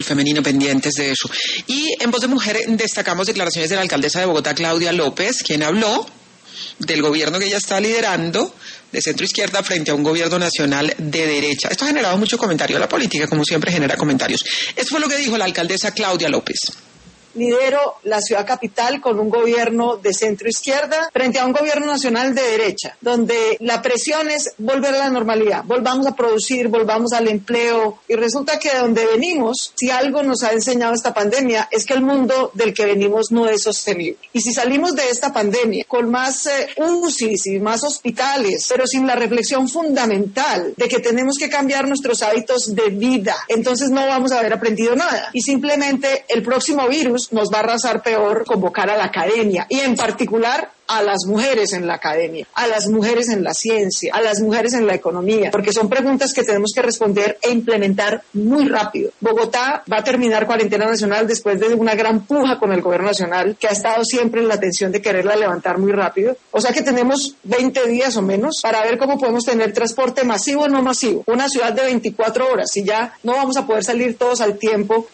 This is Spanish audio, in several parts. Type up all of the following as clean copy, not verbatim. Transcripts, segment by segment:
femenino pendientes de eso. Y en Voz de Mujer destacamos declaraciones de la alcaldesa de Bogotá, Claudia López, quien habló del gobierno que ella está liderando de centro izquierda frente a un gobierno nacional de derecha. Esto ha generado mucho comentario. La política, como siempre, genera comentarios. Esto fue lo que dijo la alcaldesa Claudia López. Lidero la ciudad capital con un gobierno de centro izquierda frente a un gobierno nacional de derecha, donde la presión es volver a la normalidad, volvamos a producir, volvamos al empleo, y resulta que de donde venimos, si algo nos ha enseñado esta pandemia, es que el mundo del que venimos no es sostenible. Y si salimos de esta pandemia con más UCIs y más hospitales, pero sin la reflexión fundamental de que tenemos que cambiar nuestros hábitos de vida, entonces no vamos a haber aprendido nada. Y simplemente el próximo virus nos va a arrasar peor. Convocar a la academia y en particular a las mujeres en la academia, a las mujeres en la ciencia, a las mujeres en la economía, porque son preguntas que tenemos que responder e implementar muy rápido. Bogotá va a terminar cuarentena nacional después de una gran puja con el gobierno nacional, que ha estado siempre en la atención de quererla levantar muy rápido. O sea que tenemos 20 días o menos para ver cómo podemos tener transporte masivo o no masivo. Una ciudad de 24 horas, y ya no vamos a poder salir todos al tiempo.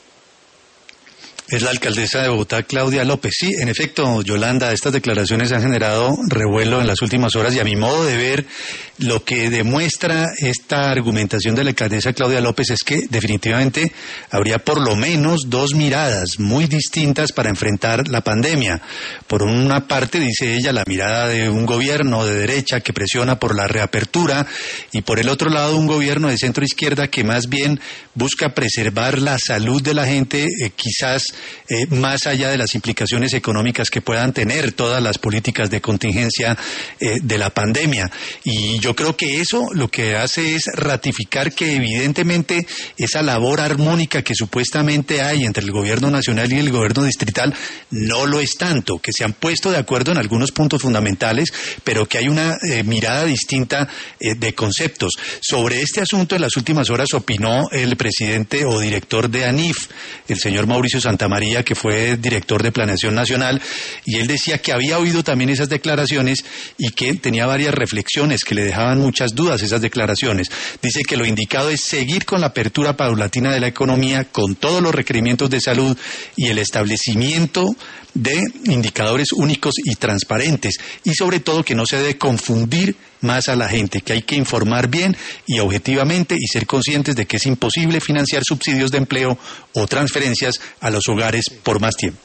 Es la alcaldesa de Bogotá, Claudia López. Sí, en efecto, Yolanda, estas declaraciones han generado revuelo en las últimas horas y a mi modo de ver, lo que demuestra esta argumentación de la alcaldesa Claudia López es que definitivamente habría por lo menos dos miradas muy distintas para enfrentar la pandemia. Por una parte, dice ella, la mirada de un gobierno de derecha que presiona por la reapertura y por el otro lado un gobierno de centro izquierda que más bien busca preservar la salud de la gente, quizás más allá de las implicaciones económicas que puedan tener todas las políticas de contingencia de la pandemia. Y yo creo que eso lo que hace es ratificar que evidentemente esa labor armónica que supuestamente hay entre el gobierno nacional y el gobierno distrital no lo es tanto, que se han puesto de acuerdo en algunos puntos fundamentales, pero que hay una mirada distinta de conceptos. Sobre este asunto en las últimas horas opinó el presidente o director de ANIF, el señor Mauricio Santamaría, que fue director de Planeación Nacional, y él decía que había oído también esas declaraciones y que tenía varias reflexiones que le dejaban muchas dudas esas declaraciones. Dice que lo indicado es seguir con la apertura paulatina de la economía con todos los requerimientos de salud y el establecimiento de indicadores únicos y transparentes, y sobre todo que no se debe confundir más a la gente, que hay que informar bien y objetivamente y ser conscientes de que es imposible financiar subsidios de empleo o transferencias a los hogares por más tiempo.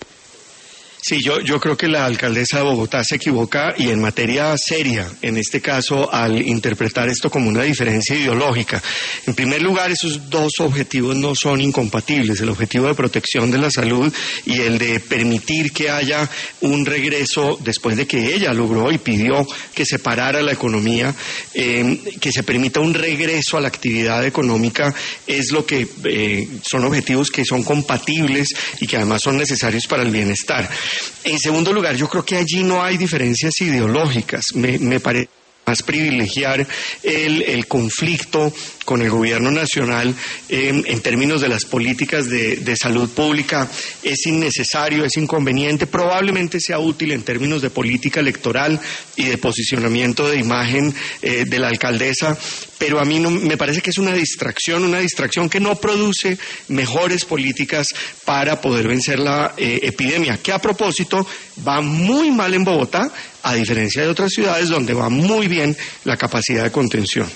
Sí, yo creo que la alcaldesa de Bogotá se equivoca y en materia seria, en este caso, al interpretar esto como una diferencia ideológica. En primer lugar, esos dos objetivos no son incompatibles, el objetivo de protección de la salud y el de permitir que haya un regreso después de que ella logró y pidió que se parara la economía, que se permita un regreso a la actividad económica, es lo que son objetivos que son compatibles y que además son necesarios para el bienestar. En segundo lugar, yo creo que allí no hay diferencias ideológicas. Me parece más privilegiar el conflicto con el gobierno nacional en términos de las políticas de salud pública es innecesario, es inconveniente, probablemente sea útil en términos de política electoral y de posicionamiento de imagen de la alcaldesa, pero a mí no, me parece que es una distracción que no produce mejores políticas para poder vencer la epidemia, que a propósito va muy mal en Bogotá, a diferencia de otras ciudades donde va muy bien la capacidad de contención.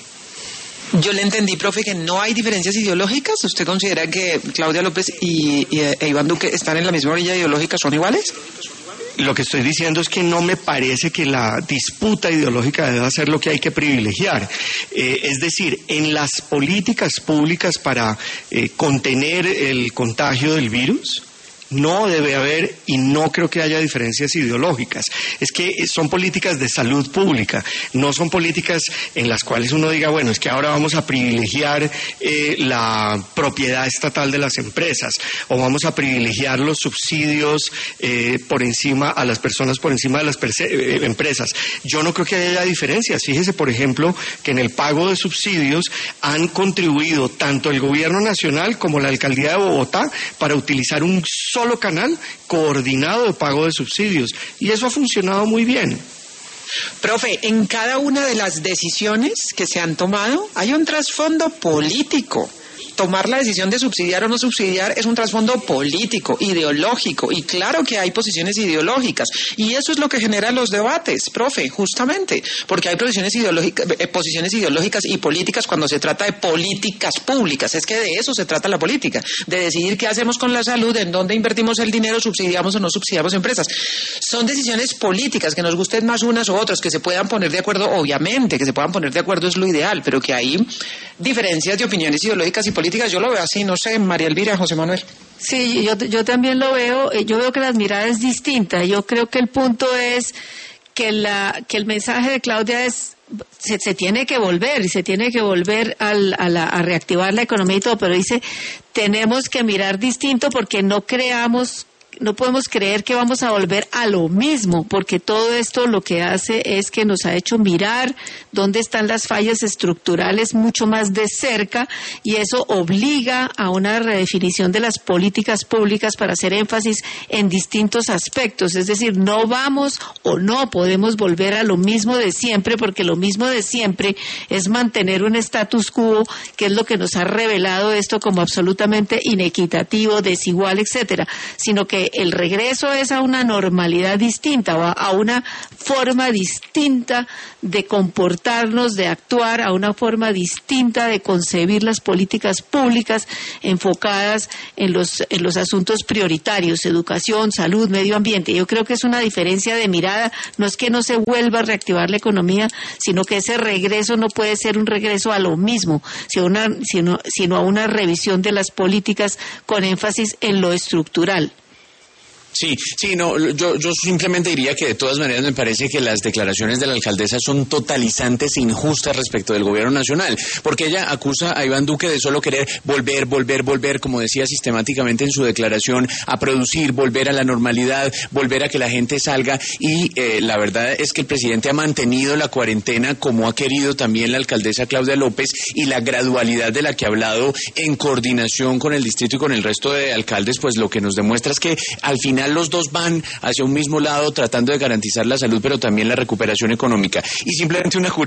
Yo le entendí, profe, que no hay diferencias ideológicas. ¿Usted considera que Claudia López y Iván Duque están en la misma orilla ideológica, son iguales? Lo que estoy diciendo es que no me parece que la disputa ideológica deba ser lo que hay que privilegiar. Es decir, en las políticas públicas para contener el contagio del virus, no debe haber y no creo que haya diferencias ideológicas. Es que son políticas de salud pública, no son políticas en las cuales uno diga, bueno, es que ahora vamos a privilegiar la propiedad estatal de las empresas o vamos a privilegiar los subsidios por encima a las personas, por encima de las empresas. Yo no creo que haya diferencias. Fíjese, por ejemplo, que en el pago de subsidios han contribuido tanto el gobierno nacional como la alcaldía de Bogotá para utilizar un solo canal coordinado de pago de subsidios, y eso ha funcionado muy bien. Profe, en cada una de las decisiones que se han tomado hay un trasfondo político. tomar la decisión de subsidiar o no subsidiar es un trasfondo político, ideológico, y claro que hay posiciones ideológicas, y eso es lo que genera los debates, profe, justamente, porque hay posiciones ideológicas y políticas cuando se trata de políticas públicas. Es que de eso se trata la política, de decidir qué hacemos con la salud, en dónde invertimos el dinero, subsidiamos o no subsidiamos empresas. Son decisiones políticas, que nos gusten más unas o otras, que se puedan poner de acuerdo, obviamente, que se puedan poner de acuerdo es lo ideal, pero que hay diferencias de opiniones ideológicas y políticas, yo lo veo así, no sé, María Elvira, José Manuel. Sí, yo también lo veo, yo veo que las miradas es distinta. Yo creo que el punto es que el mensaje de Claudia es se tiene que volver a reactivar la economía y todo, pero dice, tenemos que mirar distinto porque no podemos creer que vamos a volver a lo mismo, porque todo esto lo que hace es que nos ha hecho mirar dónde están las fallas estructurales mucho más de cerca, y eso obliga a una redefinición de las políticas públicas para hacer énfasis en distintos aspectos. Es decir, no vamos o no podemos volver a lo mismo de siempre, porque lo mismo de siempre es mantener un status quo, que es lo que nos ha revelado esto como absolutamente inequitativo, desigual, etcétera, sino que el regreso es a una normalidad distinta, o a una forma distinta de comportarnos, de actuar, a una forma distinta de concebir las políticas públicas enfocadas en los asuntos prioritarios, educación, salud, medio ambiente. Yo creo que es una diferencia de mirada, no es que no se vuelva a reactivar la economía, sino que ese regreso no puede ser un regreso a lo mismo, sino a una revisión de las políticas con énfasis en lo estructural. Sí, no, yo simplemente diría que de todas maneras me parece que las declaraciones de la alcaldesa son totalizantes e injustas respecto del gobierno nacional, porque ella acusa a Iván Duque de solo querer volver, como decía sistemáticamente en su declaración, a producir, volver a la normalidad, volver a que la gente salga, y la verdad es que el presidente ha mantenido la cuarentena como ha querido también la alcaldesa Claudia López, y la gradualidad de la que ha hablado en coordinación con el distrito y con el resto de alcaldes, pues lo que nos demuestra es que al final los dos van hacia un mismo lado tratando de garantizar la salud pero también la recuperación económica. Y simplemente una curiosidad.